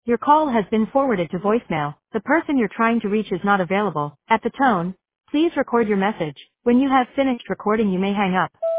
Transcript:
Your call has been forwarded to voicemail. The person you're trying to reach is not available. At the tone, please record your message. When you have finished recording, you may hang up.